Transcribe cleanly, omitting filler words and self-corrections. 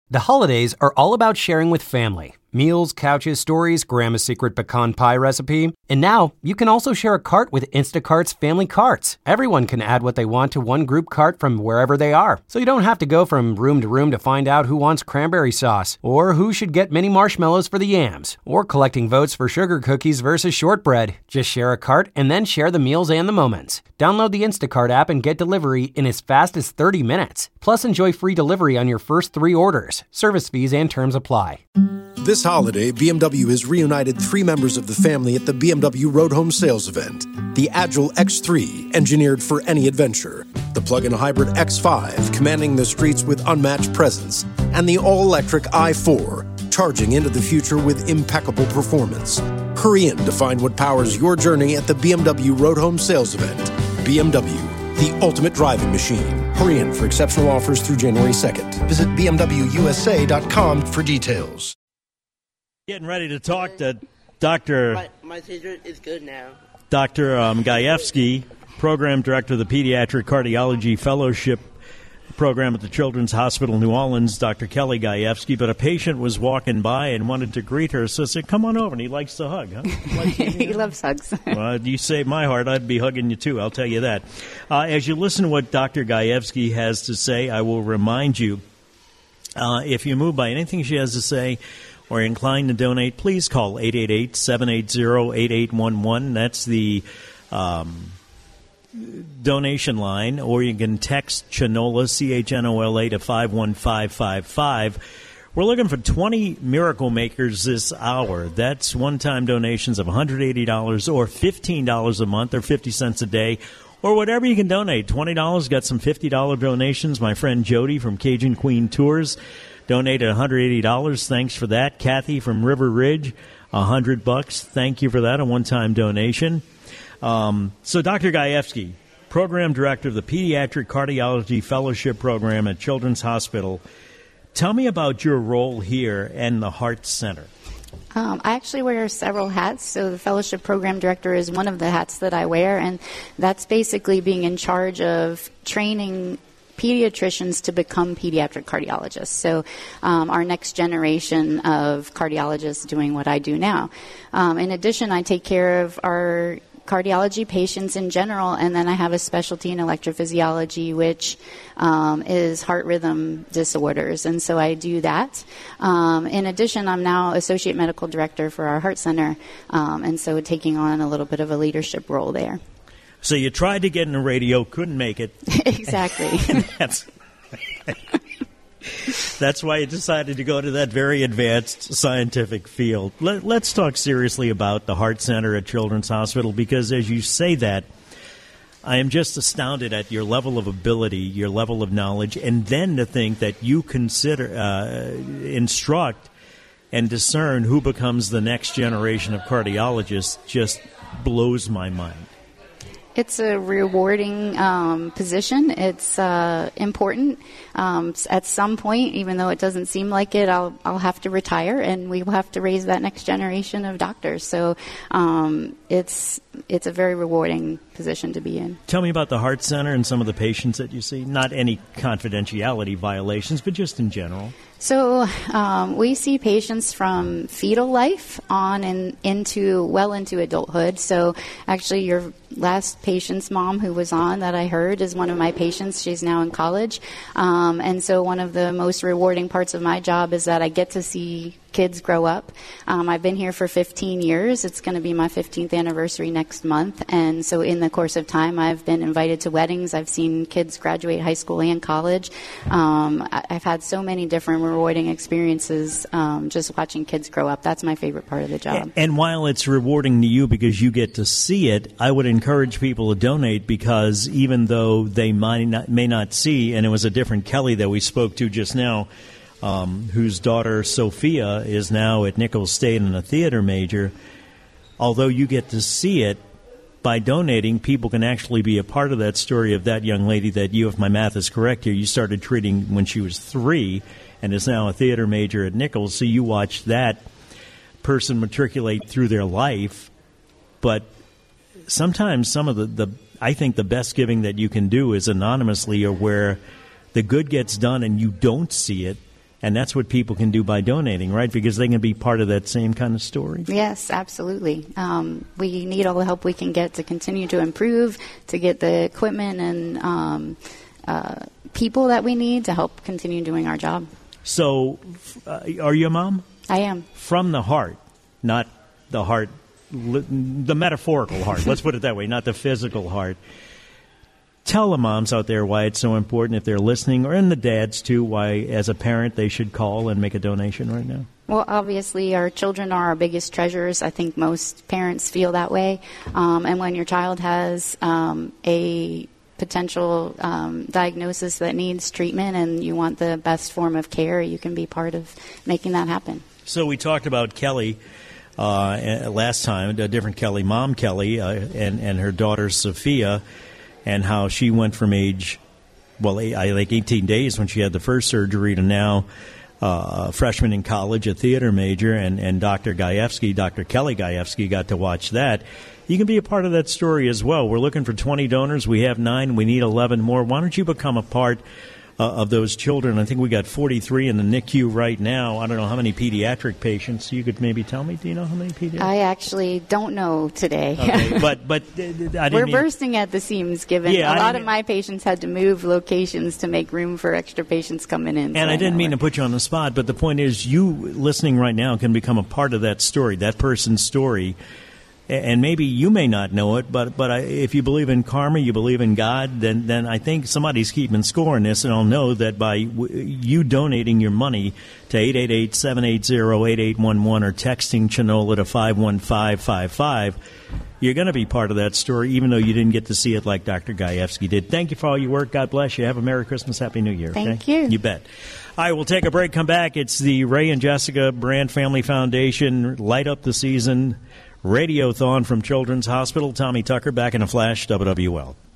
The holidays are all about sharing with family. Meals, couches, stories, Grandma's secret pecan pie recipe. And now, you can also share a cart with Instacart's Family Carts. Everyone can add what they want to one group cart from wherever they are. So you don't have to go from room to find out who wants cranberry sauce, or who should get mini marshmallows for the yams, or collecting votes for sugar cookies versus shortbread. Just share a cart and then share the meals and the moments. Download the Instacart app and get delivery in as fast as 30 minutes. Plus, enjoy free delivery on your first 3 orders. Service fees and terms apply. This holiday, BMW has reunited 3 members of the family at the BMW Road Home Sales Event. The Agile X3, engineered for any adventure. The plug-in hybrid X5, commanding the streets with unmatched presence. And the all-electric i4, charging into the future with impeccable performance. Hurry in to find what powers your journey at the BMW Road Home Sales Event. BMW, the ultimate driving machine. Hurry in for exceptional offers through January 2nd. Visit BMWUSA.com for details. Getting ready to talk to Dr. My seizure is good now. Dr. Gajewski, Program Director of the Pediatric Cardiology Fellowship Program at the Children's Hospital New Orleans, Dr. Kelly Gajewski. But a patient was walking by and wanted to greet her, so I said, come on over, and he likes to hug, huh? He loves hugs. Well, you saved my heart. I'd be hugging you, too, I'll tell you that. As you listen to what Dr. Gajewski has to say, I will remind you, if you're moved by anything she has to say, or inclined to donate, please call 888-780-8811. That's the donation line. Or you can text Chnola, CHNOLA, to 51555. We're looking for 20 miracle makers this hour. That's one-time donations of $180 or $15 a month or 50 cents a day, or whatever you can donate. $20, got some $50 donations. My friend Jody from Cajun Queen Tours donated $180. Thanks for that. Kathy from River Ridge, $100. Thank you for that, a one-time donation. So Dr. Gajewski, Program Director of the Pediatric Cardiology Fellowship Program at Children's Hospital, tell me about your role here and the Heart Center. I actually wear several hats, so the Fellowship Program Director is one of the hats that I wear, and that's basically being in charge of training pediatricians to become pediatric cardiologists. So our next generation of cardiologists doing what I do now. In addition, I take care of our cardiology patients in general, and then I have a specialty in electrophysiology, which is heart rhythm disorders, and so I do that. In addition, I'm now Associate Medical Director for our Heart Center, and so taking on a little bit of a leadership role there. So you tried to get in the radio, couldn't make it. Exactly. That's why you decided to go to that very advanced scientific field. Let's talk seriously about the Heart Center at Children's Hospital, because as you say that, I am just astounded at your level of ability, your level of knowledge, and then to think that you consider, instruct, and discern who becomes the next generation of cardiologists just blows my mind. It's a rewarding position. It's important. At some point, even though it doesn't seem like it, I'll have to retire, and we will have to raise that next generation of doctors. So it's a very rewarding position to be in. Tell me about the Heart Center and some of the patients that you see. Not any confidentiality violations, but just in general. So we see patients from fetal life on and into adulthood. So actually your last patient's mom who was on that I heard is one of my patients. She's now in college. And so one of the most rewarding parts of my job is that I get to see kids grow up. I've been here for 15 years. It's going to be my 15th anniversary next month. And so in the course of time, I've been invited to weddings. I've seen kids graduate high school and college. I've had so many different rewarding experiences just watching kids grow up. That's my favorite part of the job. And while it's rewarding to you because you get to see it, I would encourage people to donate, because even though they may not see, and it was a different Kelly that we spoke to just now, whose daughter Sophia is now at Nichols State and a theater major, although you get to see it, by donating, people can actually be a part of that story of that young lady that you, if my math is correct here, you started treating when she was 3 and is now a theater major at Nichols. So you watched that person matriculate through their life. But sometimes some of I think the best giving that you can do is anonymously, or where the good gets done and you don't see it, And that's what people can do by donating, right? Because they can be part of that same kind of story. Yes, absolutely. We need all the help we can get to continue to improve, to get the equipment and people that we need to help continue doing our job. So, are you a mom? I am. From the heart, not the heart, the metaphorical heart. Let's put it that way, not the physical heart. Tell the moms out there why it's so important, if they're listening, or and the dads too, why as a parent they should call and make a donation right now. Well, obviously, our children are our biggest treasures. I think most parents feel that way. And when your child has a potential diagnosis that needs treatment and you want the best form of care, you can be part of making that happen. So we talked about Kelly last time, a different Kelly, Mom Kelly, and her daughter Sophia, and how she went from age, like 18 days when she had the first surgery to now a freshman in college, a theater major, and Dr. Kelly Gajewski got to watch that. You can be a part of that story as well. We're looking for 20 donors. We have 9. We need 11 more. Why don't you become a part of those children? I think we got 43 in the NICU right now. I don't know how many pediatric patients. You could maybe tell me. Do you know how many pediatric? I actually don't know today. Okay, but I didn't we're bursting at the seams. Given a lot of my patients had to move locations to make room for extra patients coming in. And I didn't mean to put you on the spot, but the point is, you listening right now can become a part of that story, that person's story. And maybe you may not know it, but if you believe in karma, you believe in God, then I think somebody's keeping score in this, and I'll know that by you donating your money to 888-780-8811 or texting Chinola to 51555, you're going to be part of that story, even though you didn't get to see it like Dr. Gajewski did. Thank you for all your work. God bless you. Have a Merry Christmas, Happy New Year. Thank you. You bet. All right, we'll take a break, come back. It's the Ray and Jessica Brand Family Foundation Light Up the Season Radiothon from Children's Hospital. Tommy Tucker back in a flash, WWL.